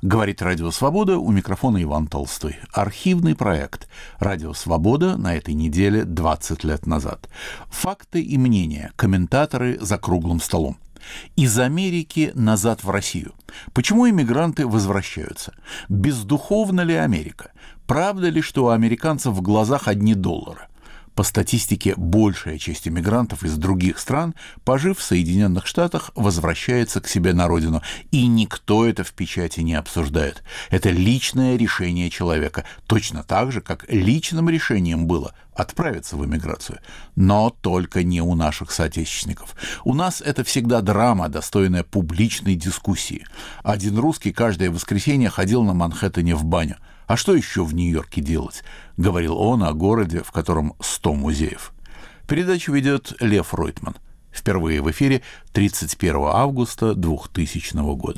Говорит «Радио Свобода», у микрофона Иван Толстой. Архивный проект «Радио Свобода» на этой неделе 20 лет назад. Факты и мнения, комментаторы за круглым столом. Из Америки назад в Россию. Почему иммигранты возвращаются? Бездуховна ли Америка? Правда ли, что у американцев в глазах одни доллары? По статистике, большая часть иммигрантов из других стран, пожив в Соединенных Штатах, возвращается к себе на родину. И никто это в печати не обсуждает. Это личное решение человека. Точно так же, как личным решением было отправиться в эмиграцию. Но только не у наших соотечественников. У нас это всегда драма, достойная публичной дискуссии. Один русский каждое воскресенье ходил на Манхэттене в баню. «А что еще в Нью-Йорке делать?» — говорил он о городе, в котором 100 музеев. Передачу ведет Лев Ройтман. Впервые в эфире 31 августа 2000 года.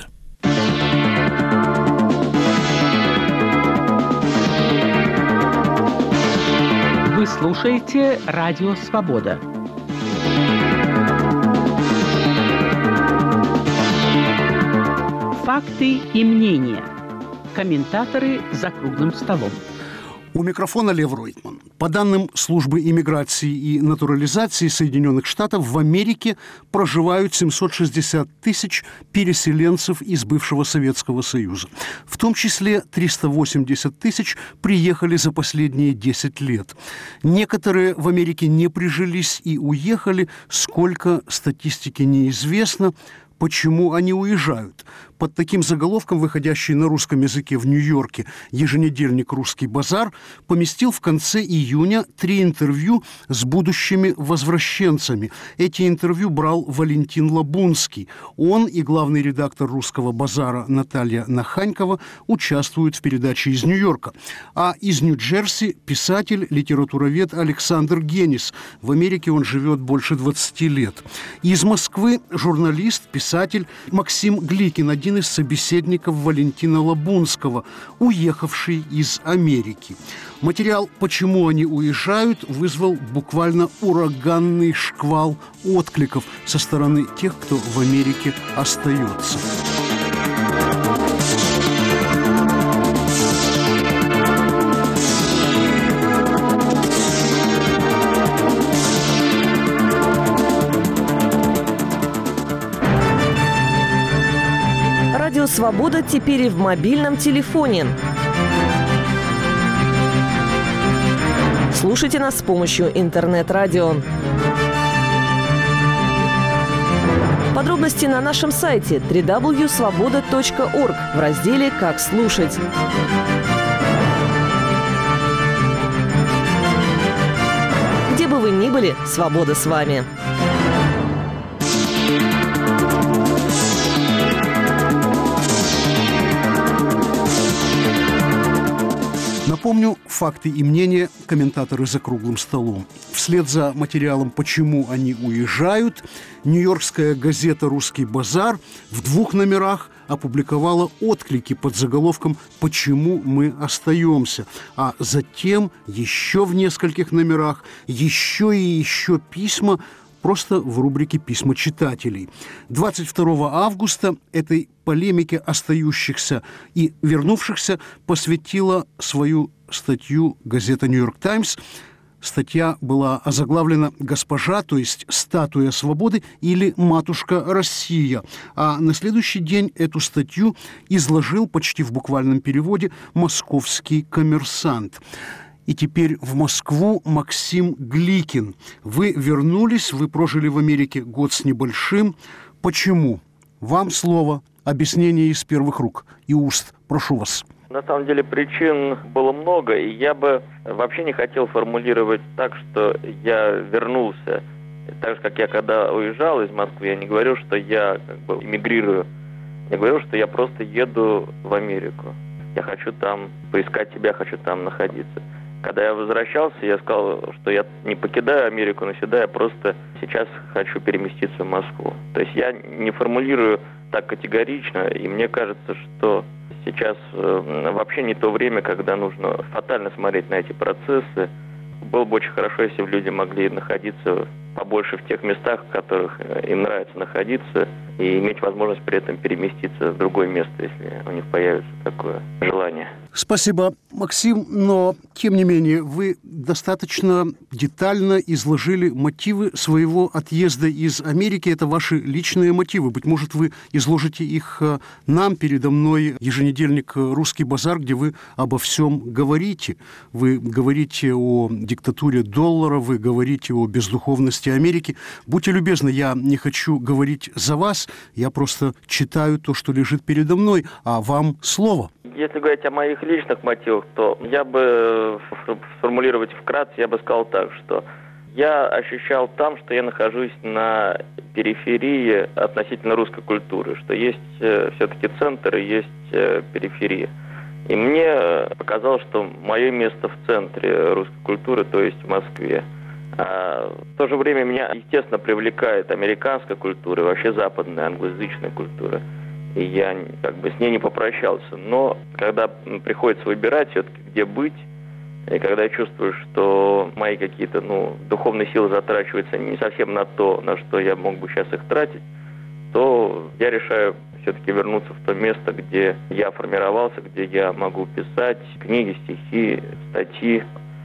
Вы слушаете «Радио Свобода». Факты и мнения. Комментаторы за круглым столом. У микрофона Лев Ройтман. По данным Службы иммиграции и натурализации Соединенных Штатов, в Америке проживают 760 тысяч переселенцев из бывшего Советского Союза. В том числе 380 тысяч приехали за последние 10 лет. Некоторые в Америке не прижились и уехали. Сколько, статистики неизвестно. Почему они уезжают? Под таким заголовком, выходящий на русском языке в Нью-Йорке, еженедельник «Русский базар» поместил в конце июня 3 интервью с будущими возвращенцами. Эти интервью брал Валентин Лабунский. Он и главный редактор «Русского базара» Наталья Наханькова участвуют в передаче из Нью-Йорка. А из Нью-Джерси писатель, литературовед Александр Генис. В Америке он живет больше 20 лет. Из Москвы журналист, писатель Максим Гликин, один из собеседников Валентина Лабунского, уехавший из Америки. Материал «Почему они уезжают» вызвал буквально ураганный шквал откликов со стороны тех, кто в Америке остается. Радио «Свобода» теперь и в мобильном телефоне. Слушайте нас с помощью интернет-радио. Подробности на нашем сайте www.svoboda.org в разделе «Как слушать». Где бы вы ни были, свобода с вами. Напомню, факты и мнения, комментаторы за круглым столом. Вслед за материалом «Почему они уезжают» нью-йоркская газета «Русский базар» в 2 номерах опубликовала отклики под заголовком «Почему мы остаемся?», а затем еще в нескольких номерах еще и еще письма просто в рубрике «Письма читателей». 22 августа этой полемике остающихся и вернувшихся посвятила свою статью газета «Нью-Йорк Таймс». Статья была озаглавлена «Госпожа», то есть «Статуя свободы» или «Матушка Россия». А на следующий день эту статью изложил почти в буквальном переводе «Московский коммерсант». И теперь в Москву Максим Гликин. Вы вернулись, вы прожили в Америке год с небольшим. Почему? Вам слово, объяснение из первых рук и уст. Прошу вас. На самом деле причин было много, и я бы вообще не хотел формулировать так, что я вернулся. Так же, как я когда уезжал из Москвы, я не говорю, что я эмигрирую. Я говорю, что я просто еду в Америку. Я хочу там поискать себя, хочу там находиться. Когда я возвращался, я сказал, что я не покидаю Америку навсегда, я просто сейчас хочу переместиться в Москву. То есть я не формулирую так категорично, и мне кажется, что сейчас вообще не то время, когда нужно фатально смотреть на эти процессы. Было бы очень хорошо, если бы люди могли находиться побольше в тех местах, в которых им нравится находиться, и иметь возможность при этом переместиться в другое место, если у них появится такое желание. Спасибо, Максим, но, тем не менее, вы достаточно детально изложили мотивы своего отъезда из Америки. Это ваши личные мотивы. Быть может, вы изложите их нам, передо мной, еженедельник «Русский базар», где вы обо всем говорите. Вы говорите о диктатуре доллара, вы говорите о бездуховности Америки. Будьте любезны, я не хочу говорить за вас, я просто читаю то, что лежит передо мной, а вам слово. Если говорить о моих личных мотивах, то я бы сформулировать вкратце, я бы сказал так, что я ощущал там, что я нахожусь на периферии относительно русской культуры, что есть все-таки центр и есть периферия. И мне показалось, что мое место в центре русской культуры, то есть в Москве. А в то же время меня, естественно, привлекает американская культура, вообще западная англоязычная культура. И я как бы с ней не попрощался. Но когда приходится выбирать все-таки, где быть, и когда я чувствую, что мои какие-то духовные силы затрачиваются не совсем на то, на что я мог бы сейчас их тратить, то я решаю все-таки вернуться в то место, где я формировался, где я могу писать книги, стихи, статьи.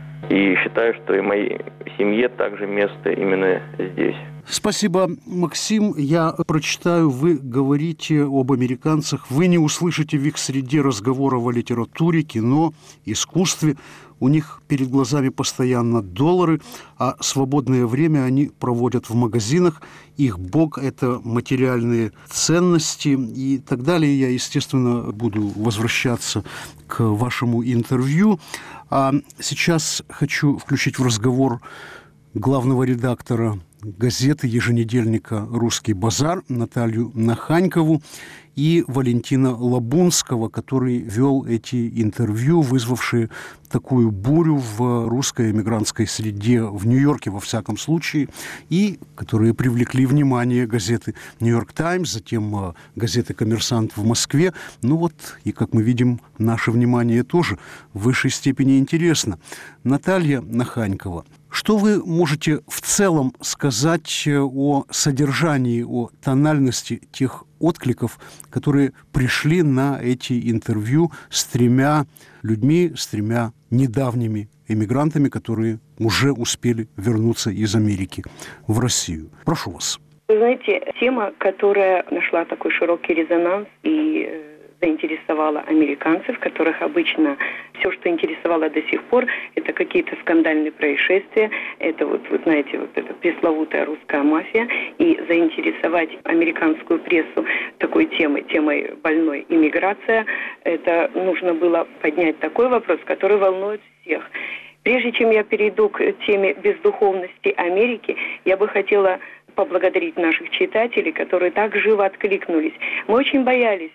И считаю, что и моей семье также место именно здесь. Спасибо, Максим. Я прочитаю, вы говорите об американцах. Вы не услышите в их среде разговоров о литературе, кино, искусстве. У них перед глазами постоянно доллары, а свободное время они проводят в магазинах. Их бог – это материальные ценности и так далее. Я, естественно, буду возвращаться к вашему интервью. А сейчас хочу включить в разговор главного редактора газеты, еженедельника «Русский базар» Наталью Наханькову и Валентина Лабунского, который вел эти интервью, вызвавшие такую бурю в русской эмигрантской среде в Нью-Йорке, во всяком случае, и которые привлекли внимание газеты «Нью-Йорк Таймс», затем газеты «Коммерсант» в Москве. Ну вот, и, как мы видим, наше внимание тоже в высшей степени интересно. Наталья Наханькова, что вы можете в целом сказать о содержании, о тональности тех откликов, которые пришли на эти интервью с тремя людьми, с тремя недавними эмигрантами, которые уже успели вернуться из Америки в Россию? Прошу вас. Вы знаете, тема, которая нашла такой широкий резонанс и заинтересовала американцев, которых обычно все, что интересовало до сих пор, это какие-то скандальные происшествия, это вот, вы знаете, вот эта пресловутая русская мафия, и заинтересовать американскую прессу такой темой больной иммиграция, это нужно было поднять такой вопрос, который волнует всех. Прежде чем я перейду к теме бездуховности Америки, я бы хотела поблагодарить наших читателей, которые так живо откликнулись. Мы очень боялись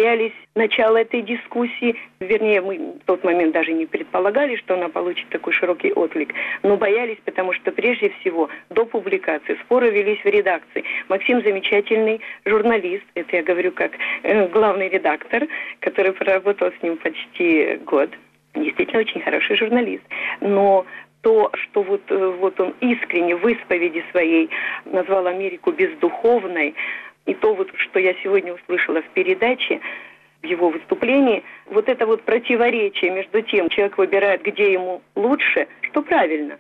начала этой дискуссии, вернее, мы в тот момент даже не предполагали, что она получит такой широкий отклик, но боялись, потому что прежде всего до публикации споры велись в редакции. Максим замечательный журналист, это я говорю как главный редактор, который проработал с ним почти год. Действительно очень хороший журналист. Но то, что вот он искренне в исповеди своей назвал Америку бездуховной, и то, что я сегодня услышала в передаче, в его выступлении, вот это вот противоречие между тем, человек выбирает, где ему лучше, что правильно,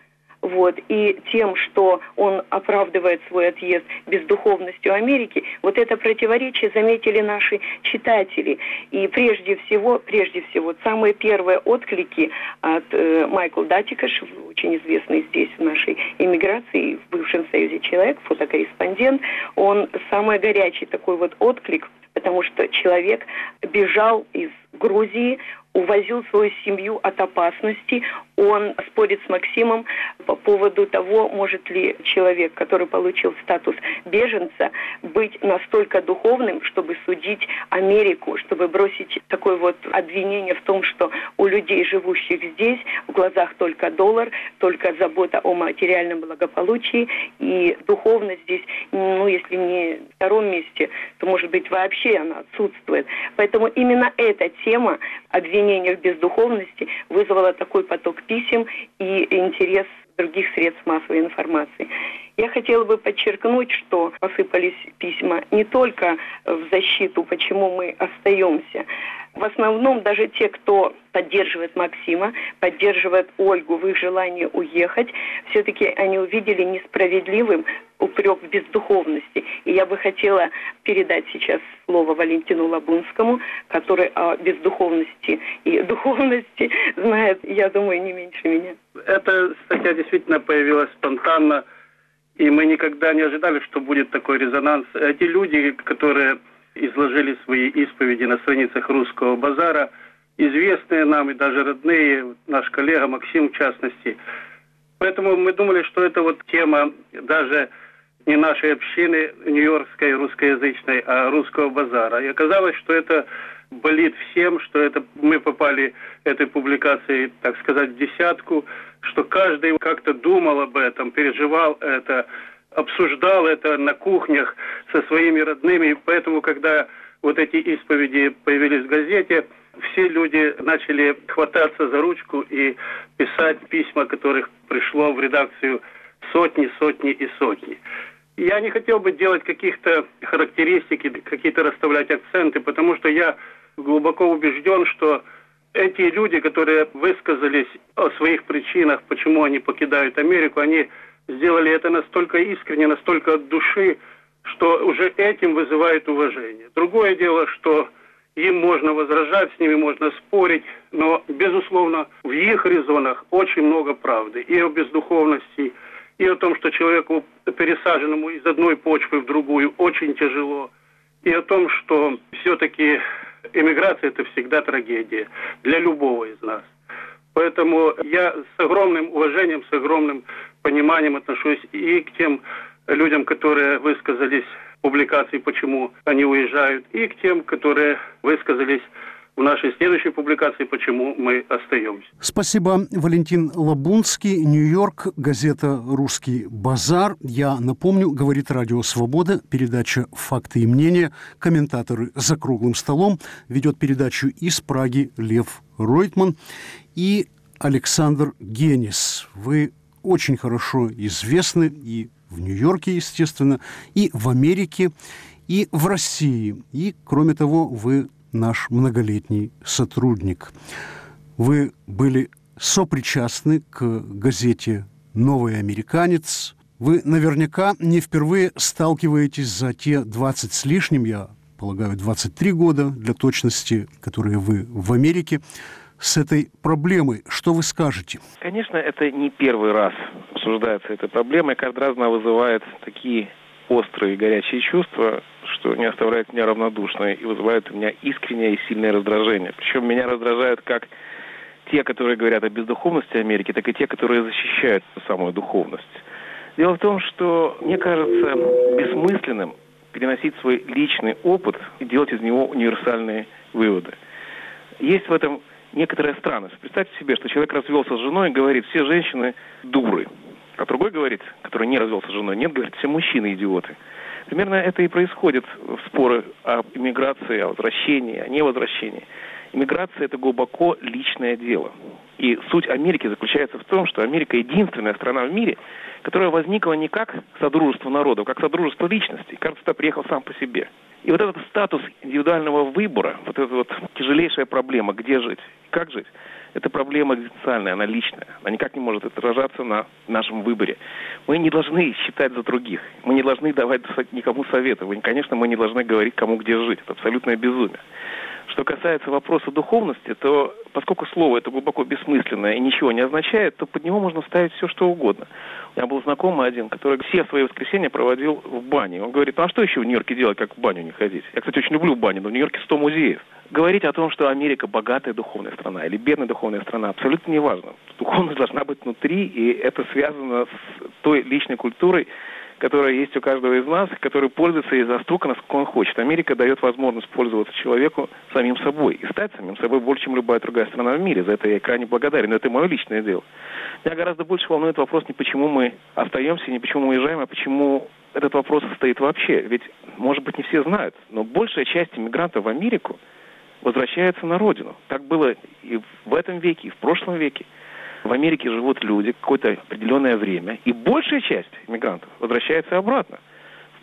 и тем, что он оправдывает свой отъезд бездуховностью Америки, вот это противоречие заметили наши читатели. И прежде всего, самые первые отклики от Майкла Датикаш, очень известный здесь в нашей эмиграции, в бывшем Союзе человек, фотокорреспондент, он самый горячий такой вот отклик, потому что человек бежал из Грузии, увозил свою семью от опасности. Он спорит с Максимом по поводу того, может ли человек, который получил статус беженца, быть настолько духовным, чтобы судить Америку, чтобы бросить такое вот обвинение в том, что у людей, живущих здесь, в глазах только доллар, только забота о материальном благополучии, и духовность здесь, если не в втором месте, то, может быть, вообще она отсутствует. Поэтому именно эта тема обвинения в бездуховности вызвала такой поток писем и интерес других средств массовой информации. Я хотела бы подчеркнуть, что посыпались письма не только в защиту, почему мы остаемся. В основном даже те, кто поддерживает Максима, поддерживает Ольгу в их желании уехать, все-таки они увидели несправедливым упрек в бездуховности. И я бы хотела передать сейчас слово Валентину Лабунскому, который о бездуховности и духовности знает, я думаю, не меньше меня. Эта статья действительно появилась спонтанно, и мы никогда не ожидали, что будет такой резонанс. Эти люди, которые изложили свои исповеди на страницах «Русского базара», известные нам и даже родные, наш коллега Максим в частности. Поэтому мы думали, что это вот тема даже не нашей общины нью-йоркской русскоязычной, а «Русского базара». И оказалось, что это болит всем, что это мы попали этой публикацией, так сказать, в десятку, что каждый как-то думал об этом, переживал это, обсуждал это на кухнях со своими родными. И поэтому, когда вот эти исповеди появились в газете, все люди начали хвататься за ручку и писать письма, которых пришло в редакцию сотни, сотни и сотни. Я не хотел бы делать каких-то характеристики, какие-то расставлять акценты, потому что я глубоко убежден, что эти люди, которые высказались о своих причинах, почему они покидают Америку, они сделали это настолько искренне, настолько от души, что уже этим вызывает уважение. Другое дело, что им можно возражать, с ними можно спорить, но, безусловно, в их резонах очень много правды. И о бездуховности, и о том, что человеку, пересаженному из одной почвы в другую, очень тяжело. И о том, что все-таки эмиграция – это всегда трагедия для любого из нас. Поэтому я с огромным уважением, с огромным пониманием отношусь и к тем людям, которые высказались в публикации, почему они уезжают, и к тем, которые высказались в нашей следующей публикации, почему мы остаемся. Спасибо, Валентин Лабунский, Нью-Йорк, газета «Русский базар». Я напомню, говорит Радио Свобода, передача «Факты и мнения». Комментаторы «За круглым столом». Ведет передачу из Праги Лев Ройтман и Александр Генис. Вы очень хорошо известны и в Нью-Йорке, естественно, и в Америке, и в России. И, кроме того, вы наш многолетний сотрудник. Вы были сопричастны к газете «Новый американец». Вы наверняка не впервые сталкиваетесь за те 20 с лишним, я полагаю, 23 года для точности, которые вы в Америке, с этой проблемой. Что вы скажете? Конечно, это не первый раз обсуждается эта проблема, и каждый раз она вызывает такие острые горячие чувства, что не оставляет меня равнодушной и вызывает у меня искреннее и сильное раздражение. Причем меня раздражают как те, которые говорят о бездуховности Америки, так и те, которые защищают самую духовность. Дело в том, что мне кажется бессмысленным переносить свой личный опыт и делать из него универсальные выводы. Есть в этом некоторая странность. Представьте себе, что человек развелся с женой и говорит, все женщины дуры. А другой говорит, который не развелся с женой, нет, говорит, все мужчины идиоты. Примерно это и происходит в споры о иммиграции, о возвращении, о невозвращении. Иммиграция – это глубоко личное дело. И суть Америки заключается в том, что Америка – единственная страна в мире, которая возникла не как содружество народов, как содружество личностей. Каждый сюда приехал сам по себе. И вот этот статус индивидуального выбора, вот эта вот тяжелейшая проблема, где жить, как жить, это проблема экзистенциальная, она личная. Она никак не может отражаться на нашем выборе. Мы не должны считать за других. Мы не должны давать никому советов. И, конечно, мы не должны говорить, кому где жить. Это абсолютное безумие. Что касается вопроса духовности, то поскольку слово это глубоко бессмысленное и ничего не означает, то под него можно ставить все, что угодно. У меня был знакомый один, который все свои воскресенья проводил в бане. Он говорит, ну а что еще в Нью-Йорке делать, как в баню не ходить? Я, кстати, очень люблю бани, но в Нью-Йорке 100 музеев. Говорить о том, что Америка богатая духовная страна или бедная духовная страна, абсолютно не важно. Духовность должна быть внутри, и это связано с той личной культурой, которая есть у каждого из нас, который пользуется ей настолько, насколько он хочет. Америка дает возможность пользоваться человеку самим собой и стать самим собой больше, чем любая другая страна в мире. За это я крайне благодарен, но это мое личное дело. Меня гораздо больше волнует вопрос не почему мы остаемся, не почему мы уезжаем, а почему этот вопрос стоит вообще. Ведь, может быть, не все знают, но большая часть иммигрантов в Америку возвращается на родину. Так было и в этом веке, и в прошлом веке. В Америке живут люди какое-то определенное время, и большая часть иммигрантов возвращается обратно. В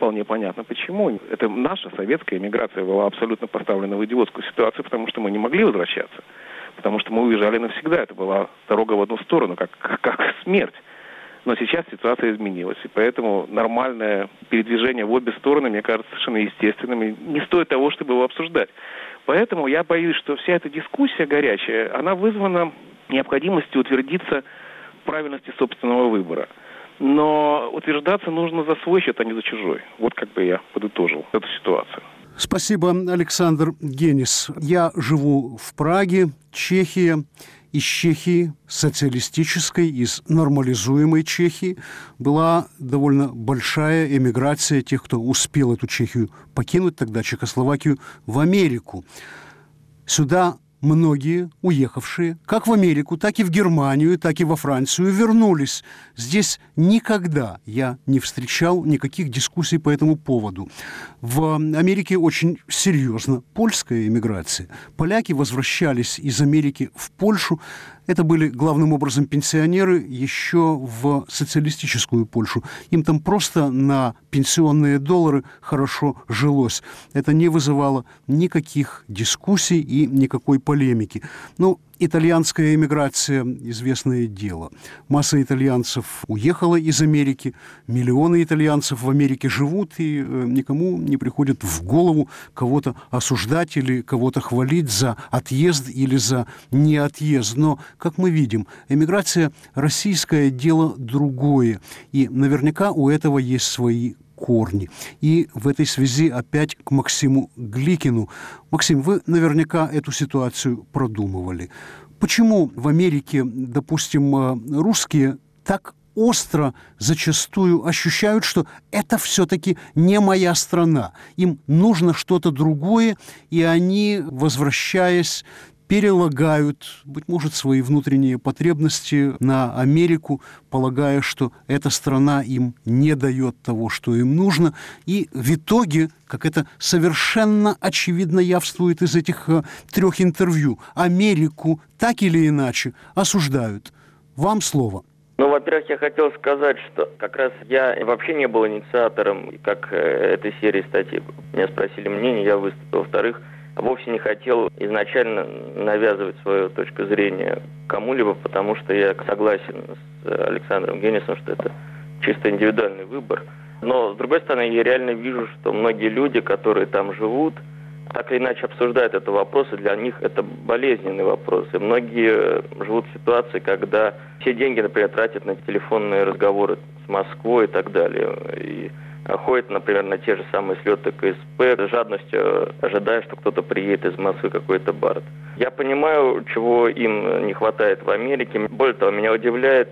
вполне понятно, почему. Это наша советская эмиграция была абсолютно поставлена в идиотскую ситуацию, потому что мы не могли возвращаться. Потому что мы уезжали навсегда. Это была дорога в одну сторону, как смерть. Но сейчас ситуация изменилась. И поэтому нормальное передвижение в обе стороны, мне кажется, совершенно естественным. И не стоит того, чтобы его обсуждать. Поэтому я боюсь, что вся эта дискуссия горячая, она вызвана необходимостью утвердиться в правильности собственного выбора. Но утверждаться нужно за свой счет, а не за чужой. Вот как бы я подытожил эту ситуацию. Спасибо, Александр Генис. Я живу в Праге, Чехия. Из Чехии, социалистической, из нормализуемой Чехии, была довольно большая эмиграция тех, кто успел эту Чехию покинуть, тогда Чехословакию, в Америку. Сюда многие уехавшие, как в Америку, так и в Германию, так и во Францию, вернулись. Здесь никогда я не встречал никаких дискуссий по этому поводу. В Америке очень серьезно польская эмиграция. Поляки возвращались из Америки в Польшу. Это были главным образом пенсионеры еще в социалистическую Польшу. Им там просто на пенсионные доллары хорошо жилось. Это не вызывало никаких дискуссий и никакой полемики. Ну, итальянская эмиграция – известное дело. Масса итальянцев уехала из Америки, миллионы итальянцев в Америке живут, и никому не приходит в голову кого-то осуждать или кого-то хвалить за отъезд или за неотъезд. Но, как мы видим, эмиграция российское дело другое, и наверняка у этого есть свои корни. И в этой связи опять к Максиму Гликину. Максим, вы наверняка эту ситуацию продумывали. Почему в Америке, допустим, русские так остро зачастую ощущают, что это все-таки не моя страна? Им нужно что-то другое, и они, возвращаясь, перелагают, быть может, свои внутренние потребности на Америку, полагая, что эта страна им не дает того, что им нужно. И в итоге, как это совершенно очевидно явствует из этих 3 интервью, Америку так или иначе осуждают. Вам слово. Ну, во-первых, я хотел сказать, что как раз я вообще не был инициатором, как этой серии статей. Меня спросили мнение, я выступил. Во-вторых, вовсе не хотел изначально навязывать свою точку зрения кому-либо, потому что я согласен с Александром Генисом, что это чисто индивидуальный выбор. Но, с другой стороны, я реально вижу, что многие люди, которые там живут, так или иначе обсуждают этот вопрос, и для них это болезненный вопрос. И многие живут в ситуации, когда все деньги, например, тратят на телефонные разговоры с Москвой и так далее. И ходят, например, на те же самые слеты КСП, с жадностью ожидая, что кто-то приедет из Москвы, какой-то Барт. Я понимаю, чего им не хватает в Америке. Более того, меня удивляет,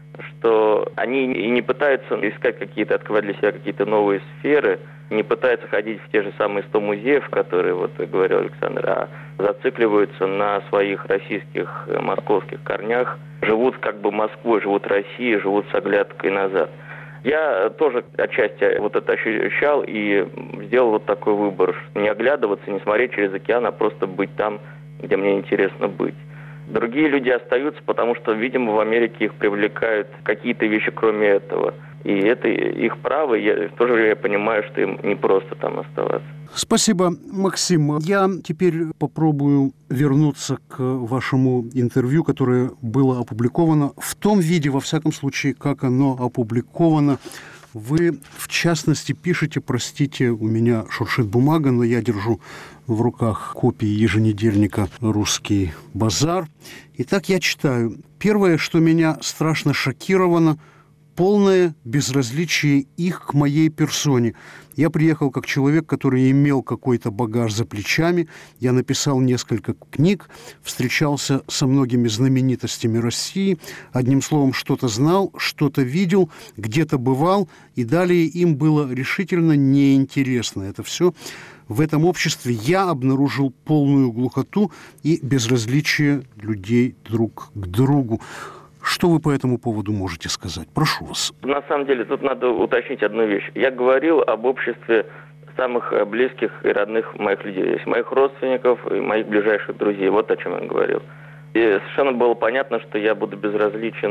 что они и не пытаются искать открывать для себя какие-то новые сферы, не пытаются ходить в те же самые 100 музеев, которые, вот говорил Александр, а зацикливаются на своих российских, московских корнях, живут как бы Москвой, живут Россией, живут с оглядкой назад. Я тоже отчасти это ощущал и сделал вот такой выбор, не оглядываться, не смотреть через океан, а просто быть там, где мне интересно быть. Другие люди остаются, потому что, видимо, в Америке их привлекают какие-то вещи, кроме этого. И это их право, и в то же время я понимаю, что им не просто там оставаться. Спасибо, Максим. Я теперь попробую вернуться к вашему интервью, которое было опубликовано в том виде, во всяком случае, как оно опубликовано. Вы, в частности, пишете, простите, у меня шуршит бумага, но я держу в руках копии еженедельника «Русский базар». Итак, я читаю. Первое, что меня страшно шокировало – полное безразличие их к моей персоне. Я приехал как человек, который имел какой-то багаж за плечами. Я написал несколько книг, встречался со многими знаменитостями России. Одним словом, что-то знал, что-то видел, где-то бывал, и далее им было решительно неинтересно это все. В этом обществе я обнаружил полную глухоту и безразличие людей друг к другу. Что вы по этому поводу можете сказать? Прошу вас. На самом деле, тут надо уточнить одну вещь. Я говорил об обществе самых близких и родных моих людей, моих родственников и моих ближайших друзей. Вот о чем я говорил. И совершенно было понятно, что я буду безразличен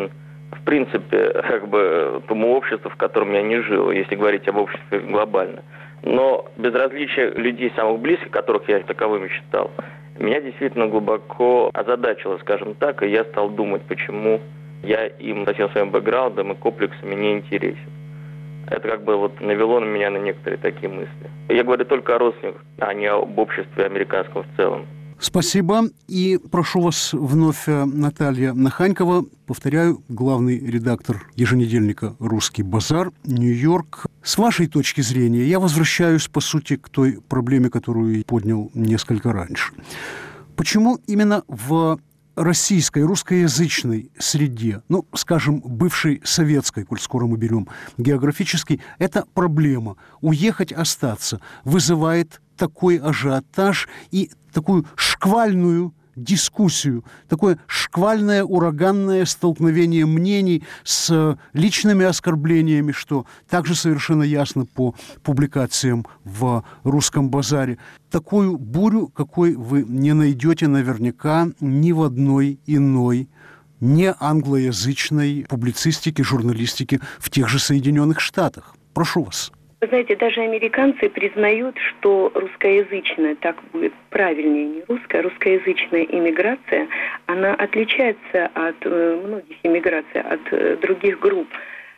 в принципе, как бы тому обществу, в котором я не жил, если говорить об обществе глобально. Но безразличие людей самых близких, которых я таковыми считал, меня действительно глубоко озадачило, скажем так, и я стал думать, почему я им со всем своим бэкграундом и комплексами не интересен. Это как бы вот навело на меня на некоторые такие мысли. Я говорю только о родственниках, а не об обществе американском в целом. Спасибо. И прошу вас вновь, Наталья Наханькова, повторяю, главный редактор еженедельника «Русский базар», Нью-Йорк. С вашей точки зрения я возвращаюсь, по сути, к той проблеме, которую я поднял несколько раньше. Почему именно в российской, русскоязычной среде, ну, скажем, бывшей советской, коль скоро мы берем географически, эта проблема уехать, остаться вызывает такой ажиотаж и такую шквальную дискуссию, такое шквальное, ураганное столкновение мнений с личными оскорблениями, что также совершенно ясно по публикациям в «Русском базаре». Такую бурю, какой вы не найдете наверняка ни в одной иной не англоязычной публицистике, журналистике в тех же Соединенных Штатах. Прошу вас. Вы знаете, даже американцы признают, что русскоязычная, так будет правильнее, не русская, русскоязычная иммиграция, она отличается от многих иммиграций, от других групп.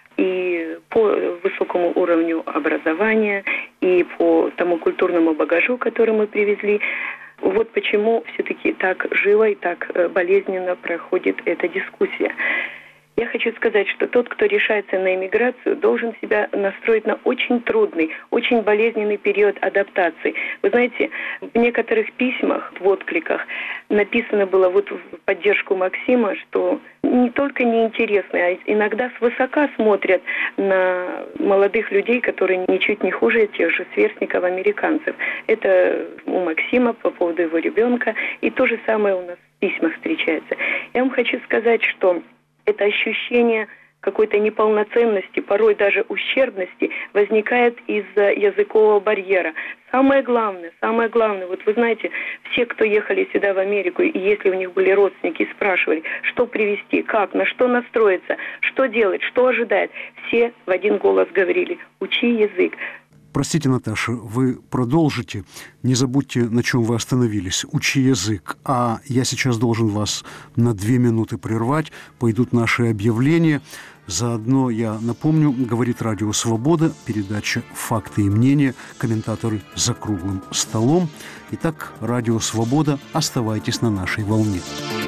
И по высокому уровню образования, и по тому культурному багажу, который мы привезли. Вот почему все-таки так живо и так болезненно проходит эта дискуссия. Я хочу сказать, что тот, кто решается на иммиграцию, должен себя настроить на очень трудный, очень болезненный период адаптации. Вы знаете, в некоторых письмах, в откликах написано было вот в поддержку Максима, что не только неинтересны, а иногда свысока смотрят на молодых людей, которые ничуть не хуже тех же сверстников американцев. Это у Максима по поводу его ребенка, и то же самое у нас в письмах встречается. Я вам хочу сказать, что это ощущение какой-то неполноценности, порой даже ущербности, возникает из-за языкового барьера. Самое главное, вот вы знаете, все, кто ехали сюда в Америку, и если у них были родственники, спрашивали, что привезти, как, на что настроиться, что делать, что ожидать, все в один голос говорили: учи язык. Простите, Наташа, вы продолжите. Не забудьте, на чем вы остановились. Учи язык. А я сейчас должен вас на 2 минуты прервать. Пойдут наши объявления. Заодно я напомню, говорит Радио Свобода, передача «Факты и мнения», комментаторы за круглым столом. Итак, Радио Свобода, оставайтесь на нашей волне.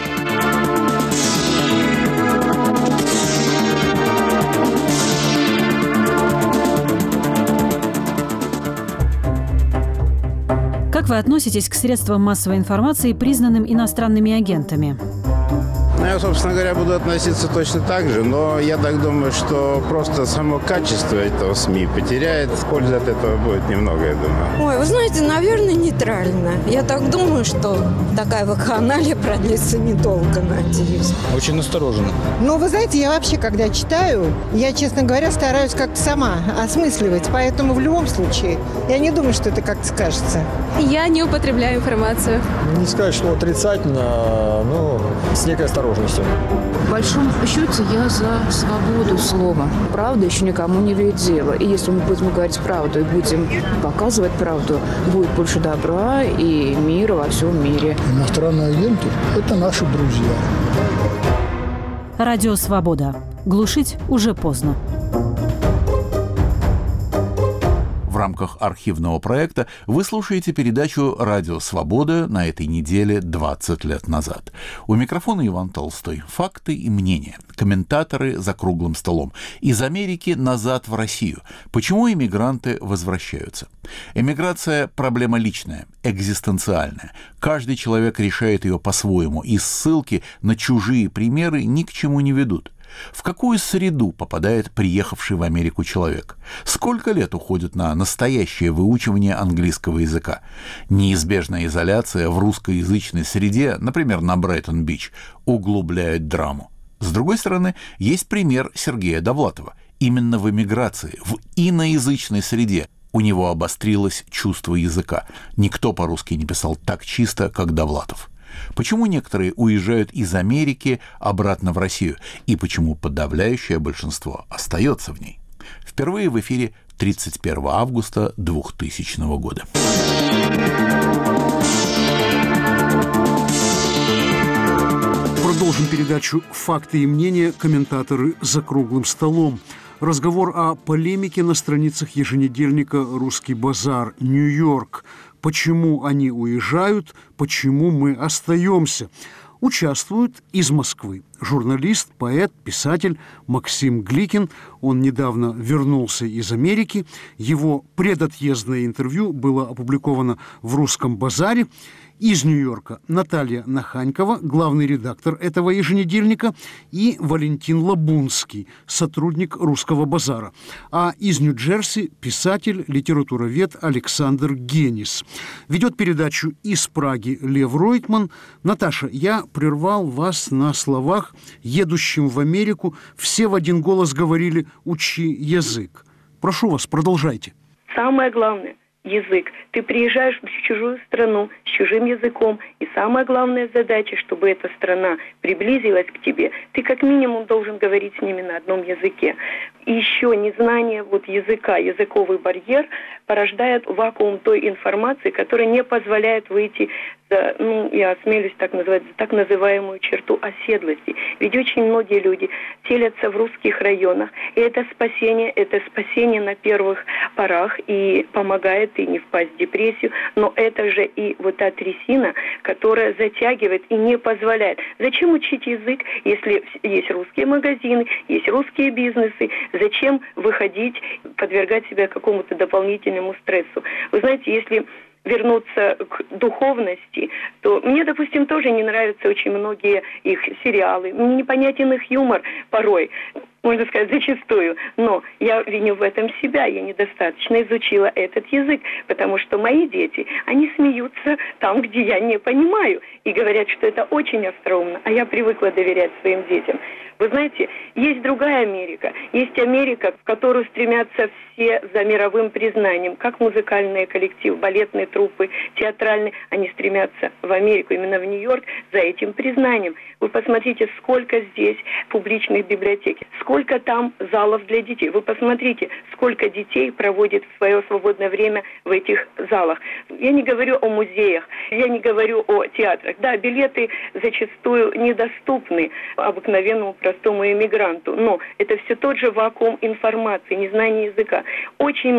Как вы относитесь к средствам массовой информации, признанным иностранными агентами? Я, собственно говоря, буду относиться точно так же, но я так думаю, что просто само качество этого СМИ потеряет. Пользы от этого будет немного, я думаю. Ой, вы знаете, наверное, нейтрально. Я так думаю, что такая вакханалия продлится недолго, надеюсь. Очень настороженно. Ну, вы знаете, я вообще, когда читаю, я, честно говоря, стараюсь как-то сама осмысливать. Поэтому в любом случае, я не думаю, что это как-то скажется. Я не употребляю информацию. Не сказать, что отрицательно, но с некой осторожностью. В большом счете я за свободу слова. Правда еще никому не вредила. И если мы будем говорить правду и будем показывать правду, будет больше добра и мира во всем мире. Иностранные агенты – это наши друзья. Радио «Свобода». Глушить уже поздно. В рамках архивного проекта вы слушаете передачу «Радио Свобода» на этой неделе 20 лет назад. У микрофона Иван Толстой. Факты и мнения. Комментаторы за круглым столом. Из Америки назад в Россию. Почему иммигранты возвращаются? Эмиграция – проблема личная, экзистенциальная. Каждый человек решает ее по-своему, и ссылки на чужие примеры ни к чему не ведут. В какую среду попадает приехавший в Америку человек? Сколько лет уходит на настоящее выучивание английского языка? Неизбежная изоляция в русскоязычной среде, например, на Брайтон-Бич, углубляет драму. С другой стороны, есть пример Сергея Довлатова. Именно в эмиграции, в иноязычной среде у него обострилось чувство языка. Никто по-русски не писал так чисто, как Довлатов. Почему некоторые уезжают из Америки обратно в Россию? И почему подавляющее большинство остается в ней? Впервые в эфире 31 августа 2000 года. Продолжим передачу «Факты и мнения. Комментаторы за круглым столом». Разговор о полемике на страницах еженедельника «Русский базар», Нью-Йорк. Почему они уезжают, почему мы остаемся? Участвует из Москвы журналист, поэт, писатель Максим Гликин. Он недавно вернулся из Америки. Его предотъездное интервью было опубликовано в «Русском базаре». Из Нью-Йорка Наталья Наханькова, главный редактор этого еженедельника, и Валентин Лабунский, сотрудник «Русского базара». А из Нью-Джерси писатель, литературовед Александр Генис. Ведет передачу из Праги Лев Ройтман. Наташа, я прервал вас на словах: едущим в Америку все в один голос говорили «учи язык». Прошу вас, продолжайте. Самое главное – язык. Ты приезжаешь в чужую страну с чужим языком, и самая главная задача, чтобы эта страна приблизилась к тебе, ты как минимум должен говорить с ними на одном языке. И еще незнание языка, языковый барьер порождает вакуум той информации, которая не позволяет выйти за, я осмелюсь так называть, за так называемую черту оседлости. Ведь очень многие люди селятся в русских районах, и это спасение на первых порах и помогает и не впасть в депрессию, но это же и та трясина, которая затягивает и не позволяет. Зачем учить язык, если есть русские магазины, есть русские бизнесы? Зачем выходить, подвергать себя какому-то дополнительному стрессу? Вы знаете, если вернуться к духовности, то мне, допустим, тоже не нравятся очень многие их сериалы. Мне непонятен их юмор порой, можно сказать, зачастую. Но я виню в этом себя. Я недостаточно изучила этот язык, потому что мои дети, они смеются там, где я не понимаю, и говорят, что это очень остроумно, а я привыкла доверять своим детям. Вы знаете, есть другая Америка. Есть Америка, в которую стремятся все за мировым признанием. Как музыкальные коллективы, балетные труппы, театральные. Они стремятся в Америку, именно в Нью-Йорк, за этим признанием. Вы посмотрите, сколько здесь публичных библиотек, сколько там залов для детей. Вы посмотрите, сколько детей проводит свое свободное время в этих залах. Я не говорю о музеях, я не говорю о театрах. Да, билеты зачастую недоступны обыкновенному простому иммигранту, но это все тот же вакуум информации, незнание языка. Очень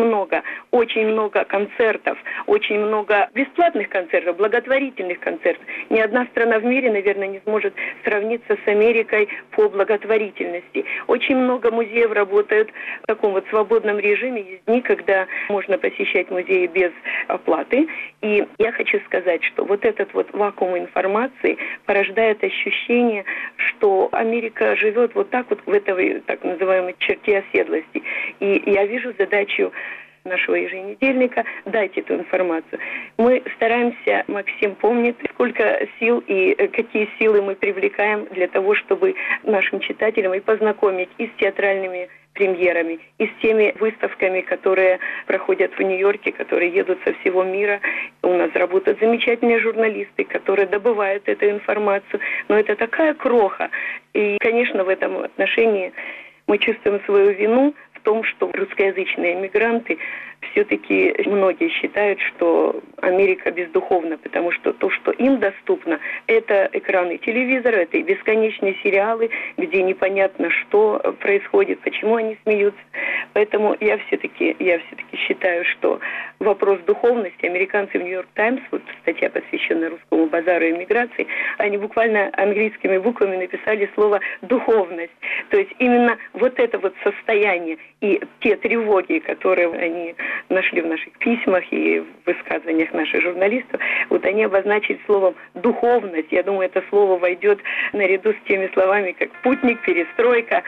много концертов, очень много бесплатных концертов, благотворительных концертов. Ни одна страна в мире, наверное, не сможет сравниться с Америкой по благотворительности. Очень много музеев работают в таком свободном режиме. Есть дни, когда можно посещать музеи без оплаты. И я хочу сказать, что этот вакуум информации порождает ощущение, что Америка живет в этой так называемой черте оседлости. И я вижу задачу нашего еженедельника дать эту информацию. Мы стараемся, Максим помнит, сколько сил и какие силы мы привлекаем для того, чтобы нашим читателям и познакомить и с театральными премьерами, и с теми выставками, которые проходят в Нью-Йорке, которые едут со всего мира. У нас работают замечательные журналисты, которые добывают эту информацию. Но это такая кроха. И, конечно, в этом отношении мы чувствуем свою вину в том, что русскоязычные иммигранты все-таки многие считают, что Америка бездуховна, потому что то, что им доступно, это экраны телевизора, это и бесконечные сериалы, где непонятно, что происходит, почему они смеются. Поэтому я все-таки считаю, что вопрос духовности, американцы в «Нью-Йорк Таймс», статья, посвященная русскому базару и миграции, они буквально английскими буквами написали слово «духовность». То есть именно это состояние и те тревоги, которые они нашли в наших письмах и в высказываниях наших журналистов, они обозначили словом «духовность». Я думаю, это слово войдет наряду с теми словами, как «путник», «перестройка».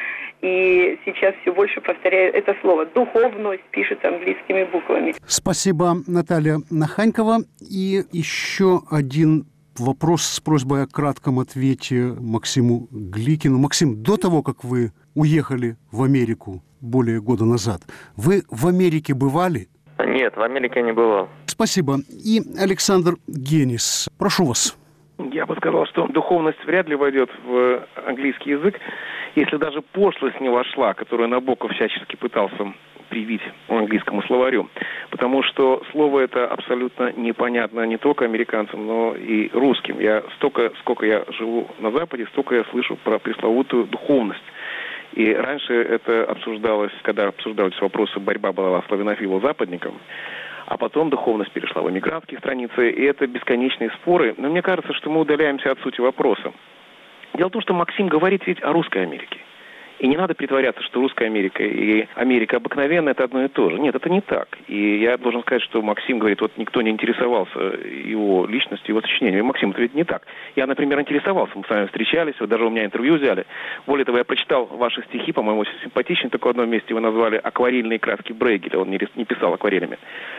И сейчас все больше повторяю это слово. «Духовность» пишется английскими буквами. Спасибо, Наталья Наханькова. И еще один вопрос с просьбой о кратком ответе Максиму Гликину. Максим, до того, как вы уехали в Америку более года назад, вы в Америке бывали? Нет, в Америке не бывал. Спасибо. И Александр Генис, прошу вас. Я бы сказал, что духовность вряд ли войдет в английский язык, если даже пошлость не вошла, которую Набоков всячески пытался привить английскому словарю. Потому что слово это абсолютно непонятно не только американцам, но и русским. Сколько я живу на Западе, столько я слышу про пресловутую духовность. И раньше это обсуждалось, когда обсуждались вопросы, борьба была славянофило-западником, а потом духовность перешла в эмигрантские страницы, и это бесконечные споры. Но мне кажется, что мы удаляемся от сути вопроса. Дело в том, что Максим говорит ведь о русской Америке. И не надо притворяться, что русская Америка и Америка обыкновенная – это одно и то же. Нет, это не так. И я должен сказать, что Максим говорит, вот никто не интересовался его личностью, его сочинением. Максим, это ведь не так. Я, например, интересовался, мы с вами встречались, вы даже у меня интервью взяли. Более того, я прочитал ваши стихи, по-моему, очень симпатичные, только в одном месте вы назвали «Акварельные краски Брейгеля», он не писал акварелями.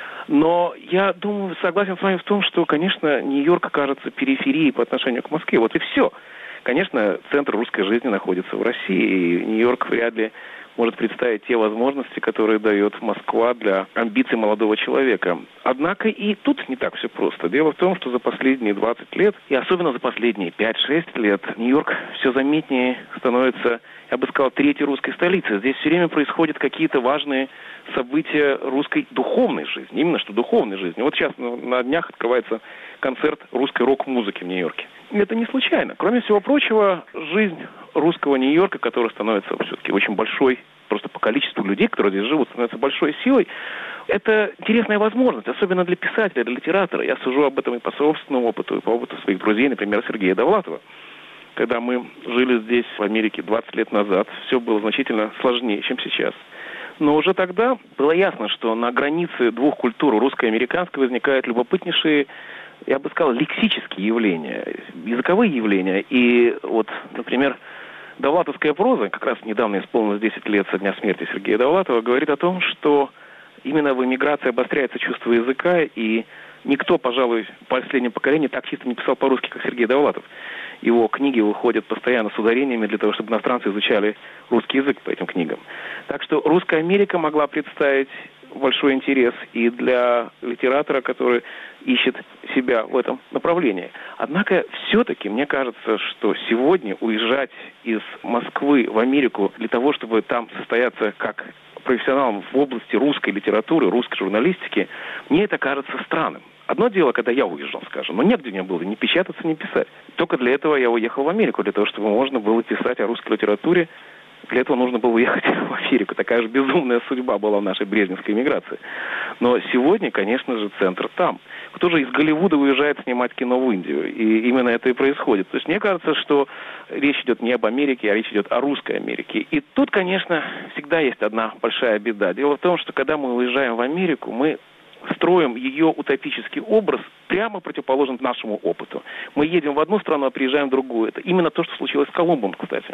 Но я думаю, согласен с вами в том, что, конечно, Нью-Йорк кажется периферией по отношению к Москве. Вот и все. Конечно, центр русской жизни находится в России, и Нью-Йорк вряд ли может представить те возможности, которые дает Москва для амбиций молодого человека. Однако и тут не так все просто. Дело в том, что за последние 20 лет, и особенно за последние 5-6 лет, Нью-Йорк все заметнее становится, я бы сказал, третьей русской столицей. Здесь все время происходят какие-то важные события русской духовной жизни. Именно что духовной жизни. Вот сейчас на днях открывается концерт русской рок-музыки в Нью-Йорке. И это не случайно. Кроме всего прочего, жизнь русского Нью-Йорка, который становится все-таки очень большой, просто по количеству людей, которые здесь живут, становится большой силой, это интересная возможность, особенно для писателя, для литератора. Я сужу об этом и по собственному опыту, и по опыту своих друзей, например, Сергея Довлатова. Когда мы жили здесь, в Америке, 20 лет назад, все было значительно сложнее, чем сейчас. Но уже тогда было ясно, что на границе двух культур, русской и американской, возникают любопытнейшие, я бы сказал, лексические явления, языковые явления. И вот, например, довлатовская проза, как раз недавно исполнилось 10 лет со дня смерти Сергея Довлатова, говорит о том, что именно в эмиграции обостряется чувство языка, и никто, пожалуй, в последнем поколении так чисто не писал по-русски, как Сергей Довлатов. Его книги выходят постоянно с ударениями для того, чтобы иностранцы изучали русский язык по этим книгам. Так что русская Америка могла представить большой интерес и для литератора, который ищет себя в этом направлении. Однако все-таки мне кажется, что сегодня уезжать из Москвы в Америку для того, чтобы там состояться как профессионалом в области русской литературы, русской журналистики, мне это кажется странным. Одно дело, когда я уезжал, скажем, но негде мне было ни печататься, ни писать. Только для этого я уехал в Америку, для того, чтобы можно было писать о русской литературе. Для этого нужно было уехать в Америку. Такая же безумная судьба была в нашей брежневской эмиграции. Но сегодня, конечно же, центр там. Кто же из Голливуда уезжает снимать кино в Индию? И именно это и происходит. То есть мне кажется, что речь идет не об Америке, а речь идет о русской Америке. И тут, конечно, всегда есть одна большая беда. Дело в том, что когда мы уезжаем в Америку, мы строим ее утопический образ прямо противоположен нашему опыту. Мы едем в одну страну, а приезжаем в другую. Это именно то, что случилось с Колумбом, кстати.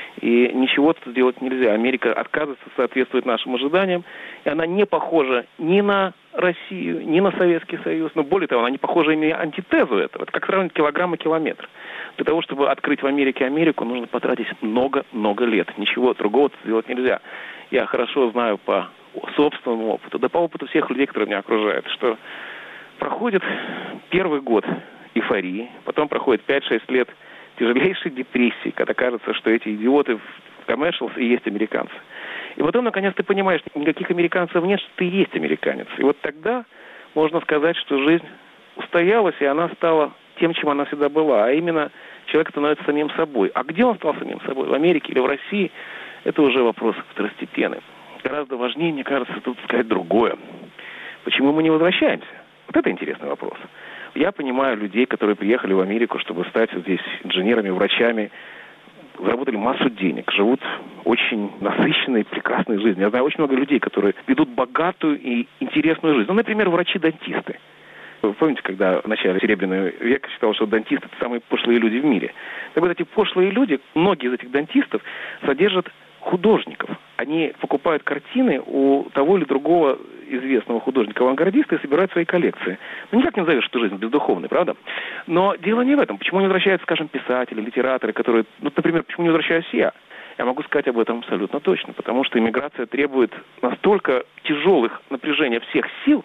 И ничего тут сделать нельзя. Америка отказывается соответствовать нашим ожиданиям, и она не похожа ни на Россию, ни на Советский Союз, но более того, она не похожа и на антитезу этого. Это как сравнить килограмм и километр. Для того, чтобы открыть в Америке Америку, нужно потратить много-много лет. Ничего другого сделать нельзя. Я хорошо знаю по собственному опыту, да по опыту всех людей, которые меня окружают, что проходит первый год эйфории, потом проходит 5-6 лет тяжелейшей депрессии, когда кажется, что эти идиоты в commercials и есть американцы. И потом, наконец, ты понимаешь, что никаких американцев нет, что ты и есть американец. И вот тогда можно сказать, что жизнь устоялась, и она стала тем, чем она всегда была, а именно человек становится самим собой. А где он стал самим собой, в Америке или в России, это уже вопрос второстепенный. Гораздо важнее, мне кажется, тут сказать другое. Почему мы не возвращаемся? Вот это интересный вопрос. Я понимаю людей, которые приехали в Америку, чтобы стать здесь инженерами, врачами, заработали массу денег, живут очень насыщенной, прекрасной жизнью. Я знаю очень много людей, которые ведут богатую и интересную жизнь. Ну, например, врачи-дантисты. Вы помните, когда в начале Серебряного века считалось, что дантисты – это самые пошлые люди в мире? Так вот, эти пошлые люди, многие из этих дантистов, содержат художников. Они покупают картины у того или другого известного художника-авангардиста и собирают свои коллекции. Ну, никак не назовешь эту жизнь бездуховной, правда? Но дело не в этом. Почему не возвращаются, скажем, писатели, литераторы, которые... Ну, например, почему не возвращаюсь я? Я могу сказать об этом абсолютно точно. Потому что иммиграция требует настолько тяжелых напряжения всех сил,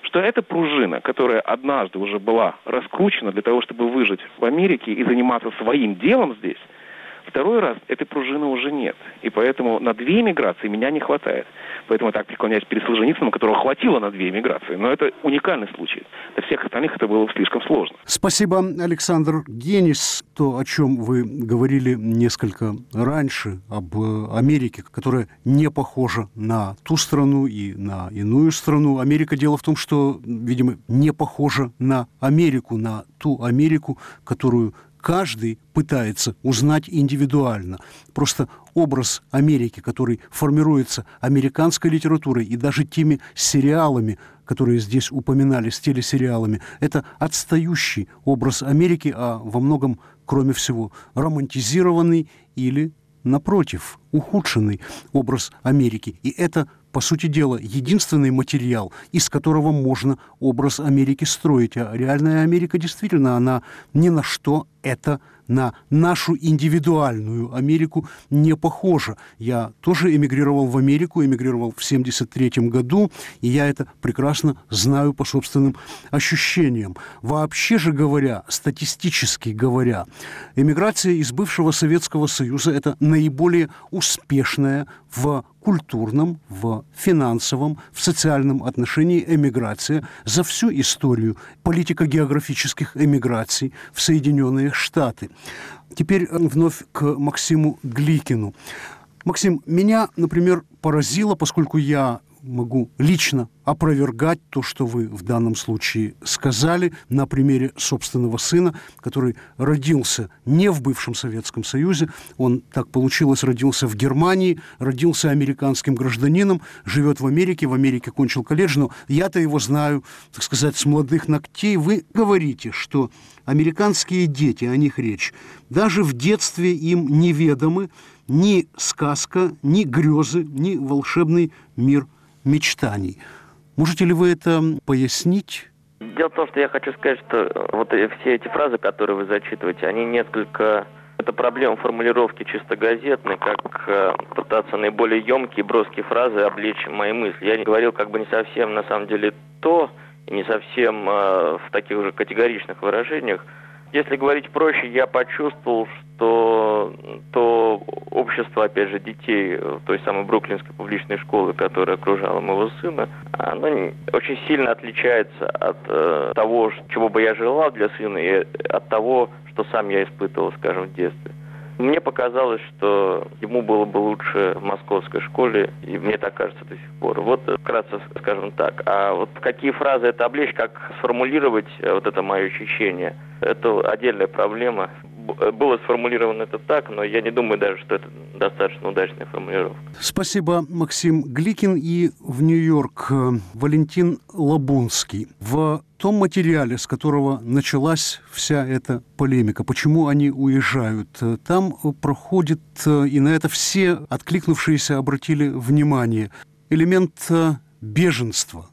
что эта пружина, которая однажды уже была раскручена для того, чтобы выжить в Америке и заниматься своим делом здесь, второй раз этой пружины уже нет. И поэтому на 2 эмиграции меня не хватает. Поэтому я так преклоняюсь перед Солженицыным, которого хватило на 2 эмиграции. Но это уникальный случай. Для всех остальных это было слишком сложно. Спасибо, Александр Генис. То, о чем вы говорили несколько раньше, об Америке, которая не похожа на ту страну и на иную страну. Америка, дело в том, что, видимо, не похожа на Америку, на ту Америку, которую каждый пытается узнать индивидуально. Просто образ Америки, который формируется американской литературой и даже теми сериалами, которые здесь упоминались, телесериалами, это отстающий образ Америки, а во многом, кроме всего, романтизированный или, напротив, ухудшенный образ Америки. И это, по сути дела, единственный материал, из которого можно образ Америки строить. А реальная Америка действительно, она ни на что это на нашу индивидуальную Америку не похожа. Я тоже эмигрировал в Америку, эмигрировал в 1973 году, и я это прекрасно знаю по собственным ощущениям. Вообще же говоря, статистически говоря, эмиграция из бывшего Советского Союза – это наиболее успешная в культурном, в финансовом, в социальном отношении эмиграция за всю историю политико-географических эмиграций в Соединенные Штаты. Теперь вновь к Максиму Гликину. Максим, меня, например, поразило, поскольку я могу лично опровергать то, что вы в данном случае сказали на примере собственного сына, который родился не в бывшем Советском Союзе, он, так получилось, родился в Германии, родился американским гражданином, живет в Америке кончил колледж, но я-то его знаю, так сказать, с молодых ногтей. Вы говорите, что американские дети, о них речь, даже в детстве им неведомы ни сказка, ни грезы, ни волшебный мир мечтаний. Можете ли вы это пояснить? Дело в том, что я хочу сказать, что вот все эти фразы, которые вы зачитываете, они несколько... Это проблема формулировки чисто газетной, как пытаться наиболее емкие, броские фразы облечь мои мысли. Я не говорил как бы не совсем, на самом деле, то, и не совсем в таких уже категоричных выражениях. Если говорить проще, я почувствовал, что то общество, опять же, детей той самой бруклинской публичной школы, которая окружала моего сына, оно очень сильно отличается от того, чего бы я желал для сына, и от того, что сам я испытывал, скажем, в детстве. Мне показалось, что ему было бы лучше в московской школе, и мне так кажется до сих пор. Вот вкратце скажем так. А вот какие фразы это облечь, как сформулировать вот это мое ощущение, это отдельная проблема. Было сформулировано это так, но я не думаю даже, что это достаточно удачная формулировка. Спасибо, Максим Гликин. И в Нью-Йорк Валентин Лабунский. В том материале, с которого началась вся эта полемика, почему они уезжают, там проходит, и на это все откликнувшиеся обратили внимание, элемент беженства.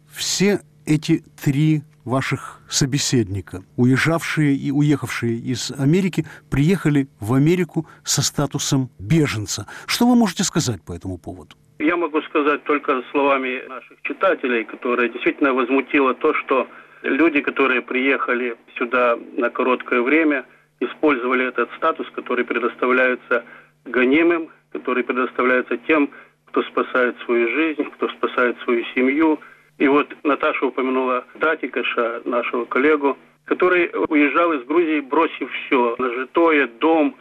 Все эти 3 ваших собеседника, уезжавшие и уехавшие из Америки, приехали в Америку со статусом беженца. Что вы можете сказать по этому поводу? Я могу сказать только словами наших читателей, которые действительно возмутило то, что люди, которые приехали сюда на короткое время, использовали этот статус, который предоставляется гонимым, который предоставляется тем, кто спасает свою жизнь, кто спасает свою семью. И вот Наташа упомянула Татикаша, нашего коллегу, который уезжал из Грузии, бросив все, нажитое, дом,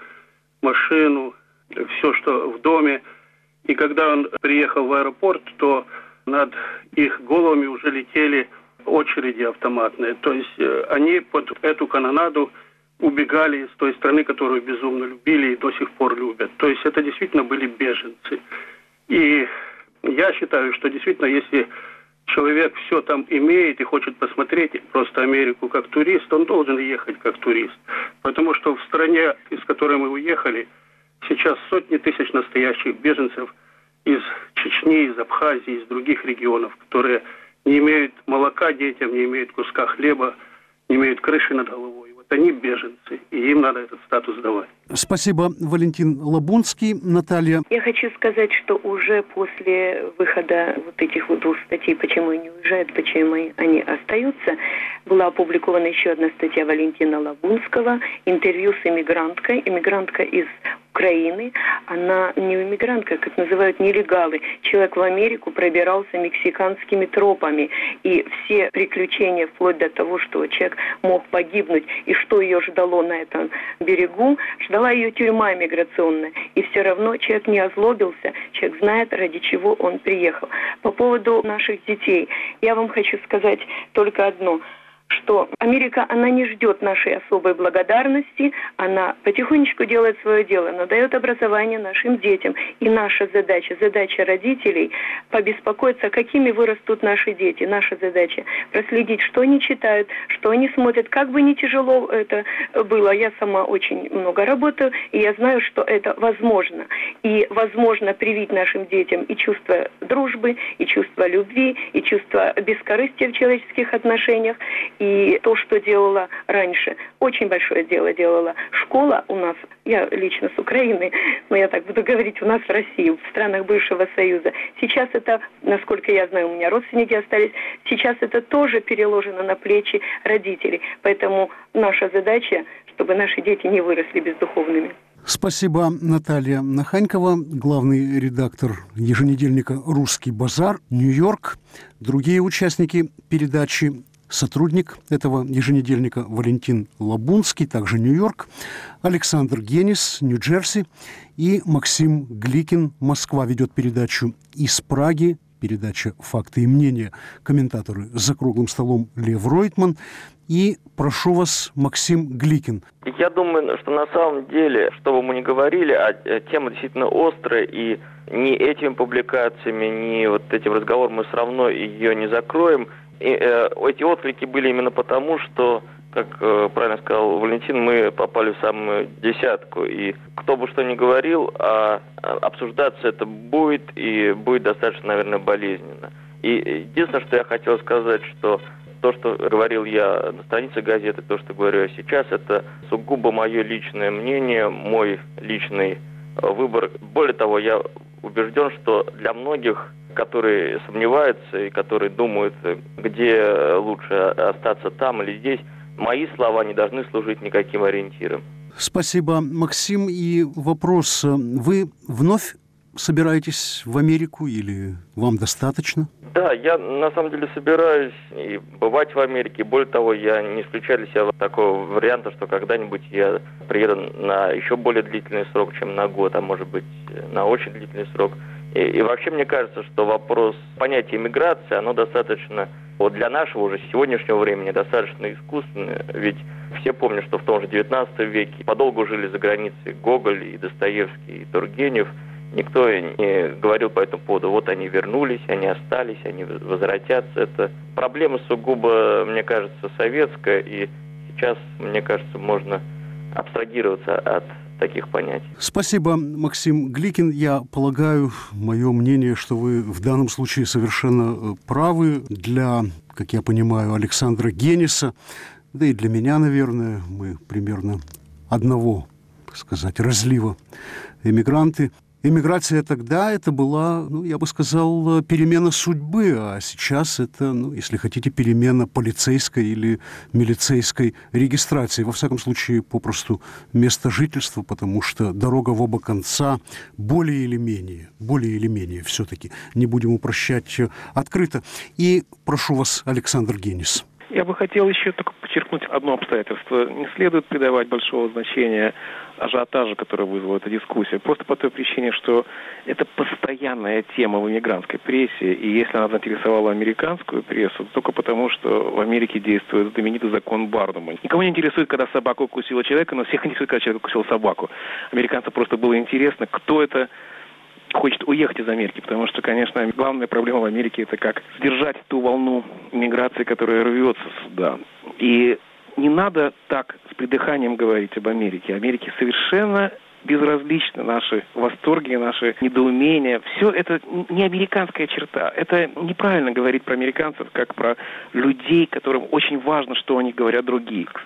машину, все, что в доме. И когда он приехал в аэропорт, то над их головами уже летели очереди автоматные. То есть они под эту канонаду убегали из той страны, которую безумно любили и до сих пор любят. То есть это действительно были беженцы. И я считаю, что действительно, если человек все там имеет и хочет посмотреть просто Америку как турист, он должен ехать как турист. Потому что в стране, из которой мы уехали, сейчас сотни тысяч настоящих беженцев из Чечни, из Абхазии, из других регионов, которые не имеют молока детям, не имеют куска хлеба, не имеют крыши над головой. Вот Они беженцы, и им надо этот статус давать. Спасибо, Валентин Лабунский. Наталья. Я хочу сказать, что уже после выхода вот этих вот двух статей, почему они уезжают, почему они остаются, была опубликована еще одна статья Валентина Лабунского, интервью с иммигранткой из Украины. Она не иммигрантка, как называют нелегалы. Человек в Америку пробирался мексиканскими тропами. И все приключения, вплоть до того, что человек мог погибнуть, и что ее ждало на этом берегу, ждала ее тюрьма миграционная. И все равно человек не озлобился, человек знает, ради чего он приехал. По поводу наших детей, я вам хочу сказать только одно, что Америка, она не ждет нашей особой благодарности, она потихонечку делает свое дело, она дает образование нашим детям. И наша задача родителей, побеспокоиться, какими вырастут наши дети. Наша задача проследить, что они читают, что они смотрят, как бы ни тяжело это было. Я сама очень много работаю, и я знаю, что это возможно. И возможно привить нашим детям и чувство дружбы, и чувство любви, и чувство бескорыстия в человеческих отношениях. И то, что делала раньше, очень большое дело делала школа у нас, я лично с Украины, но я так буду говорить, у нас в России, в странах бывшего Союза. Сейчас это, насколько я знаю, у меня родственники остались, сейчас это тоже переложено на плечи родителей. Поэтому наша задача, чтобы наши дети не выросли бездуховными. Спасибо, Наталья Наханькова, главный редактор еженедельника «Русский базар», Нью-Йорк. Другие участники передачи: сотрудник этого еженедельника Валентин Лабунский, также Нью-Йорк, Александр Генис, Нью-Джерси, и Максим Гликин, Москва, ведет передачу из Праги, передача «Факты и мнения», комментаторы «За круглым столом» Лев Ройтман. И прошу вас, Максим Гликин. Я думаю, что на самом деле, что бы мы ни говорили, тема действительно острая, и ни этими публикациями, ни вот этим разговором мы все равно ее не закроем. И эти отклики были именно потому, что, как правильно сказал Валентин, мы попали в самую десятку. И кто бы что ни говорил, обсуждаться это будет, и будет достаточно, наверное, болезненно. И единственное, что я хотел сказать, что то, что говорил я на странице газеты, то, что говорю я сейчас, это сугубо мое личное мнение, мой личный выбор. Более того, я убежден, что для многих, которые сомневаются и которые думают, где лучше остаться там или здесь, мои слова не должны служить никаким ориентиром. Спасибо, Максим. И вопрос: вы вновь собираетесь в Америку или вам достаточно? Да, я на самом деле собираюсь и бывать в Америке. Более того, я не исключаю для себя такого варианта, что когда-нибудь я приеду на еще более длительный срок, чем на год, а может быть на очень длительный срок. И вообще мне кажется, что вопрос понятия иммиграции, оно достаточно, вот для нашего уже сегодняшнего времени, достаточно искусственное. Ведь все помнят, что в том же 19 веке подолгу жили за границей Гоголь и Достоевский, и Тургенев. Никто не говорил по этому поводу: вот они вернулись, они остались, они возвратятся. Это проблема сугубо, мне кажется, советская, и сейчас, мне кажется, можно абстрагироваться от таких понятий. Спасибо, Максим Гликин. Я полагаю, мое мнение, что вы в данном случае совершенно правы. Для, как я понимаю, Александра Гениса, да и для меня, наверное, мы примерно одного, так сказать, разлива эмигранты. Эмиграция тогда это была, я бы сказал, перемена судьбы, а сейчас это, если хотите, перемена полицейской или милицейской регистрации. Во всяком случае, попросту место жительства, потому что дорога в оба конца более или менее все-таки, не будем упрощать, открыто. И прошу вас, Александр Генис. Я бы хотел еще только подчеркнуть одно обстоятельство. Не следует придавать большого значения ажиотажу, который вызвала эта дискуссия. Просто по той причине, что это постоянная тема в иммигрантской прессе. И если она заинтересовала американскую прессу, только потому, что в Америке действует знаменитый закон Бардума. Никого не интересует, когда собака укусила человека, но всех интересует, когда человек укусил собаку. Американцам просто было интересно, кто это хочет уехать из Америки, потому что, конечно, главная проблема в Америке — это как сдержать ту волну иммиграции, которая рвется сюда. И не надо так с придыханием говорить об Америке. Америке совершенно безразличны наши восторги, наши недоумения. Все это не американская черта. Это неправильно говорить про американцев, как про людей, которым очень важно, что они говорят других.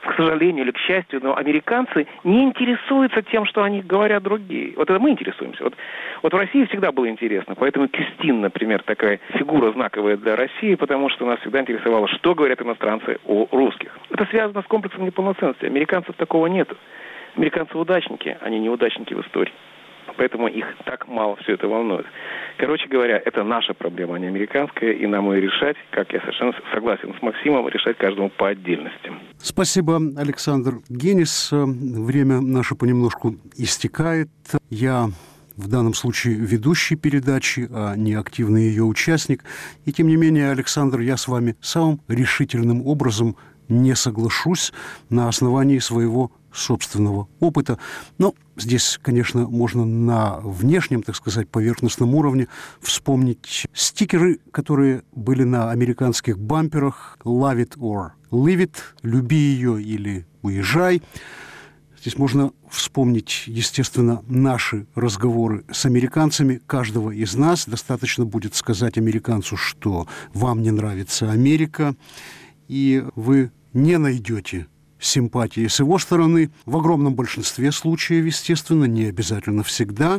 к сожалению или к счастью, но американцы не интересуются тем, что о них говорят другие. Вот это мы интересуемся. Вот в России всегда было интересно. Поэтому Кристин, например, такая фигура знаковая для России, потому что нас всегда интересовало, что говорят иностранцы о русских. Это связано с комплексом неполноценности. Американцев такого нету. Американцы удачники, они неудачники в истории. Поэтому их так мало все это волнует. Короче говоря, это наша проблема, а не американская, и нам ее решать, как я совершенно согласен с Максимом, решать каждому по отдельности. Спасибо, Александр Генис. Время наше понемножку истекает. Я в данном случае ведущий передачи, а не активный ее участник. И тем не менее, Александр, я с вами самым решительным образом не соглашусь на основании своего собственного опыта. Но здесь, конечно, можно на внешнем, так сказать, поверхностном уровне вспомнить стикеры, которые были на американских бамперах «Love it or leave it», «Люби ее» или «Уезжай». Здесь можно вспомнить, естественно, наши разговоры с американцами. Каждого из нас достаточно будет сказать американцу, что вам не нравится Америка, и вы не найдете симпатии с его стороны. В огромном большинстве случаев, естественно, не обязательно всегда.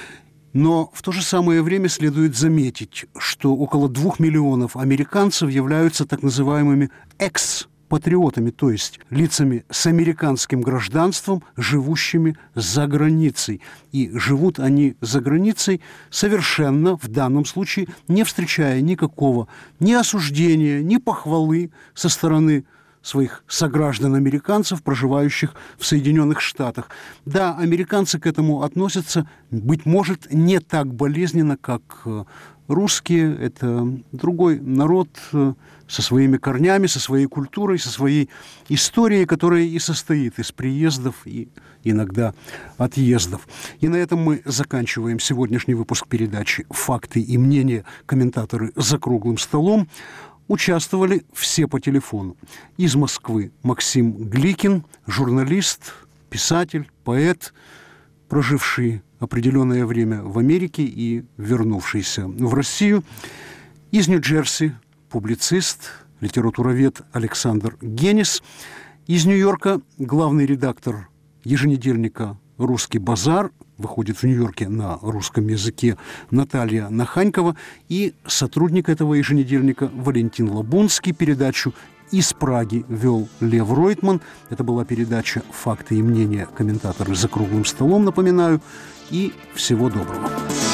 Но в то же самое время следует заметить, что около 2 миллионов американцев являются так называемыми экс-патриотами, то есть лицами с американским гражданством, живущими за границей. И живут они за границей совершенно, в данном случае, не встречая никакого ни осуждения, ни похвалы со стороны своих сограждан-американцев, проживающих в Соединенных Штатах. Да, американцы к этому относятся, быть может, не так болезненно, как русские. Это другой народ со своими корнями, со своей культурой, со своей историей, которая и состоит из приездов и иногда отъездов. И на этом мы заканчиваем сегодняшний выпуск передачи «Факты и мнения. Комментаторы за круглым столом». Участвовали все по телефону. Из Москвы Максим Гликин, журналист, писатель, поэт, проживший определенное время в Америке и вернувшийся в Россию. Из Нью-Джерси публицист, литературовед Александр Генис. Из Нью-Йорка главный редактор еженедельника «Русский базар», выходит в Нью-Йорке на русском языке, Наталья Наханькова, и сотрудник этого еженедельника Валентин Лабунский. Передачу из Праги вел Лев Ройтман. Это была передача «Факты и мнения. Комментаторы за круглым столом», напоминаю. И всего доброго.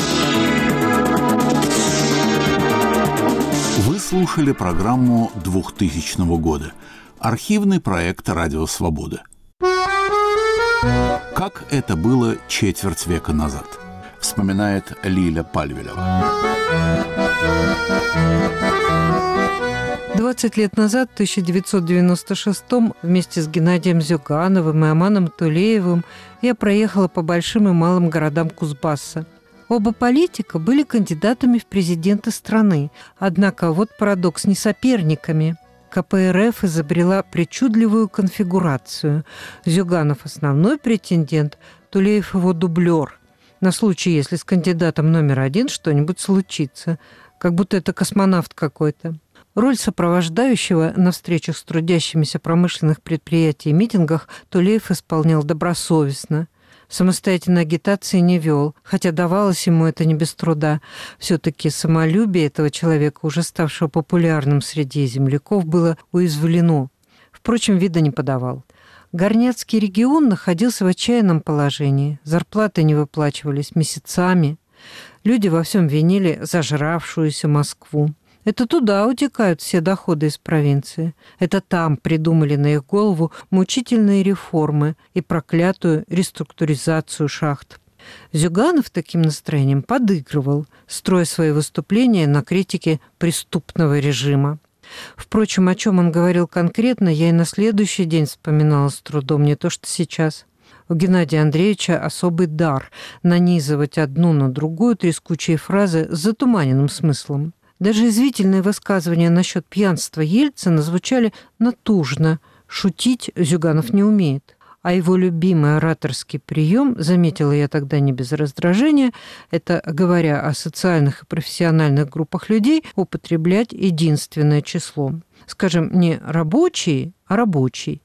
Вы слушали программу 2000 года. Архивный проект «Радио Свобода». Как это было четверть века назад, вспоминает Лиля Пальвелева. 20 лет назад, в 1996-м, вместе с Геннадием Зюгановым и Аманом Тулеевым я проехала по большим и малым городам Кузбасса. Оба политика были кандидатами в президенты страны, однако вот парадокс, не соперниками. КПРФ изобрела причудливую конфигурацию. Зюганов – основной претендент, Тулеев – его дублер. На случай, если с кандидатом номер 1 что-нибудь случится. Как будто это космонавт какой-то. Роль сопровождающего на встречах с трудящимися промышленных предприятий и митингах Тулеев исполнял добросовестно. Самостоятельной агитации не вел, хотя давалось ему это не без труда. Все-таки самолюбие этого человека, уже ставшего популярным среди земляков, было уязвлено. Впрочем, вида не подавал. Горняцкий регион находился в отчаянном положении. Зарплаты не выплачивались месяцами. Люди во всем винили зажравшуюся Москву. Это туда утекают все доходы из провинции. Это там придумали на их голову мучительные реформы и проклятую реструктуризацию шахт. Зюганов таким настроением подыгрывал, строя свои выступления на критике преступного режима. Впрочем, о чем он говорил конкретно, я и на следующий день вспоминала с трудом, не то что сейчас. У Геннадия Андреевича особый дар нанизывать одну на другую трескучие фразы с затуманенным смыслом. Даже извительные высказывания насчет пьянства Ельцина звучали натужно. Шутить Зюганов не умеет. А его любимый ораторский прием, заметила я тогда не без раздражения, это, говоря о социальных и профессиональных группах людей, употреблять единственное число. Скажем, не рабочий, а рабочий.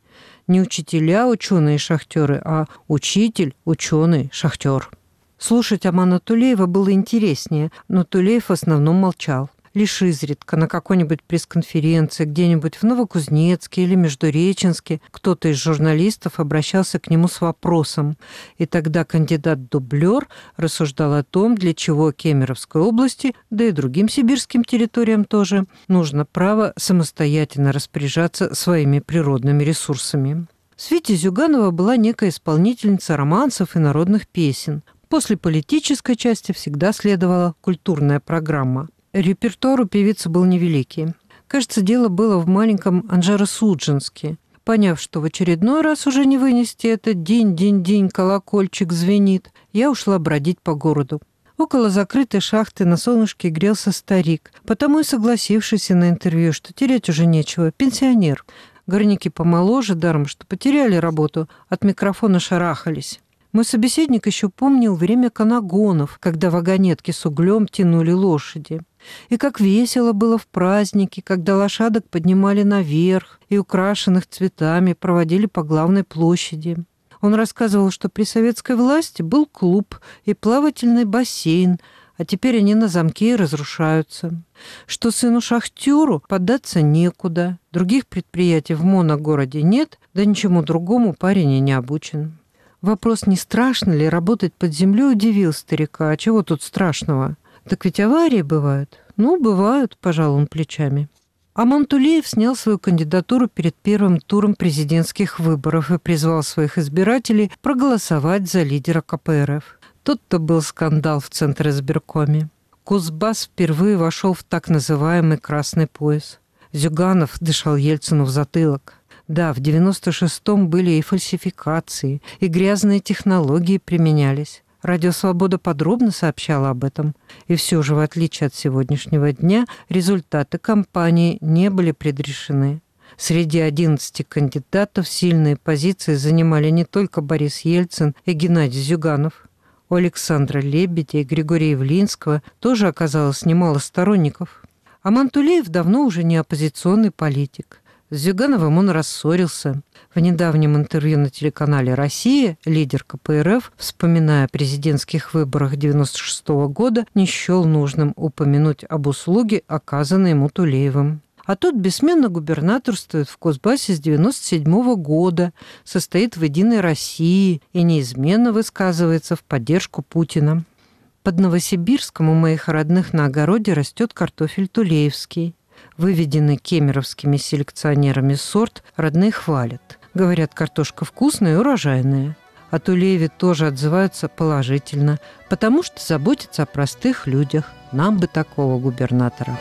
Не учителя, ученые, шахтеры, а учитель, ученый, шахтер. Слушать Амана Тулеева было интереснее, но Тулеев в основном молчал. Лишь изредка на какой-нибудь пресс-конференции где-нибудь в Новокузнецке или Междуреченске кто-то из журналистов обращался к нему с вопросом. И тогда кандидат-дублер рассуждал о том, для чего Кемеровской области, да и другим сибирским территориям тоже, нужно право самостоятельно распоряжаться своими природными ресурсами. В свите Зюганова была некая исполнительница романсов и народных песен. После политической части всегда следовала культурная программа. Репертуар у певицы был невеликий. Кажется, дело было в маленьком Анжеро-Судженске. Поняв, что в очередной раз уже не вынести этот день-день-день колокольчик звенит, я ушла бродить по городу. Около закрытой шахты на солнышке грелся старик, потому и согласившийся на интервью, что терять уже нечего, пенсионер. Горняки помоложе, даром, что потеряли работу, от микрофона шарахались. Мой собеседник еще помнил время канагонов, когда вагонетки с углем тянули лошади. И как весело было в празднике, когда лошадок поднимали наверх и украшенных цветами проводили по главной площади. Он рассказывал, что при советской власти был клуб и плавательный бассейн, а теперь они на замке и разрушаются. Что сыну-шахтеру податься некуда, других предприятий в моногороде нет, да ничему другому парень и не обучен. Вопрос, не страшно ли работать под землей, удивил старика. А чего тут страшного? Так ведь аварии бывают. Ну, бывают, пожал он плечами. Аман Тулеев снял свою кандидатуру перед первым туром президентских выборов и призвал своих избирателей проголосовать за лидера КПРФ. Тот-то был скандал в Центризбиркоме. Кузбасс впервые вошел в так называемый «красный пояс». Зюганов дышал Ельцину в затылок. Да, в 96-м были и фальсификации, и грязные технологии применялись. Радио «Свобода» подробно сообщала об этом. И все же, в отличие от сегодняшнего дня, результаты кампании не были предрешены. Среди 11 кандидатов сильные позиции занимали не только Борис Ельцин и Геннадий Зюганов. У Александра Лебедя и Григория Явлинского тоже оказалось немало сторонников. Аман Тулеев давно уже не оппозиционный политик. С Зюгановым он рассорился. В недавнем интервью на телеканале «Россия» лидер КПРФ, вспоминая о президентских выборах 1996 года, не счел нужным упомянуть об услуге, оказанной ему Тулеевым. А тот бессменно губернаторствует в Кузбассе с 1997 года, состоит в «Единой России» и неизменно высказывается в поддержку Путина. Под Новосибирском у моих родных на огороде растет картофель тулеевский. Выведенный кемеровскими селекционерами сорт родные хвалят. Говорят, картошка вкусная и урожайная. О Тулееве тоже отзываются положительно, потому что заботится о простых людях. Нам бы такого губернатора.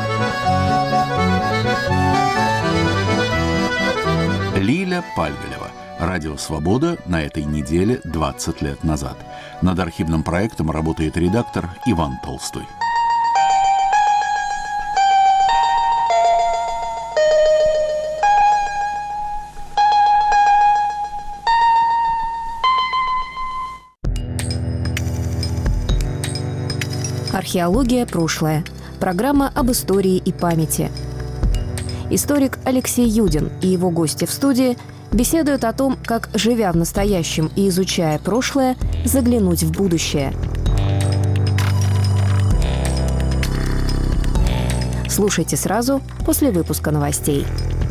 Лиля Пальгалева. Радио «Свобода» на этой неделе 20 лет назад. Над архивным проектом работает редактор Иван Толстой. Археология. Прошлое. Программа об истории и памяти. Историк Алексей Юдин и его гости в студии беседуют о том, как, живя в настоящем и изучая прошлое, заглянуть в будущее. Слушайте сразу после выпуска новостей.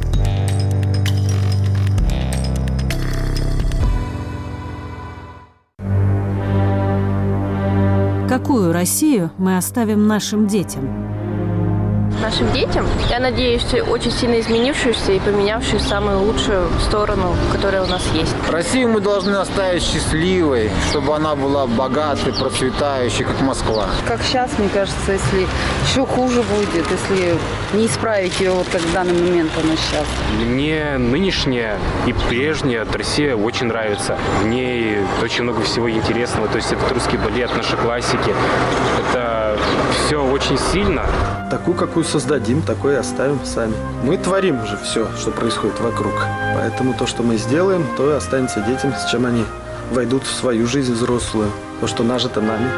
Какую Россию мы оставим нашим детям? Нашим детям, я надеюсь, очень сильно изменившуюся и поменявшую в самую лучшую сторону, которая у нас есть. Россию мы должны оставить счастливой, чтобы она была богатой, процветающей, как Москва. Как сейчас, мне кажется, если еще хуже будет, если не исправить ее, вот как в данный момент она сейчас. Мне нынешняя и прежняя Россия очень нравится. В ней очень много всего интересного. То есть это русский балет, наши классики. Это все очень сильно. Такую, какую создадим, такой и оставим сами. Мы творим же все, что происходит вокруг. Поэтому то, что мы сделаем, то и останется детям, с чем они войдут в свою жизнь взрослую. То, что нажито нами.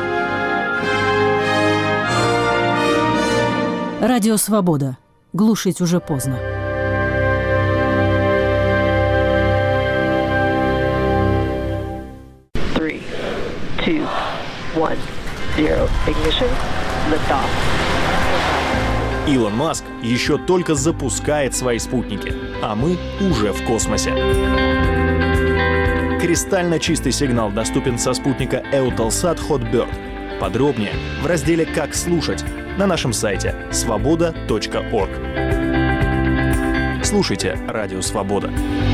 Радио «Свобода». Глушить уже поздно. 3, 2, 1, 0. Ignition. Liftoff. Илон Маск еще только запускает свои спутники, а мы уже в космосе. Кристально чистый сигнал доступен со спутника Eutelsat Hotbird. Подробнее в разделе «Как слушать» на нашем сайте svoboda.org. Слушайте «Радио Свобода».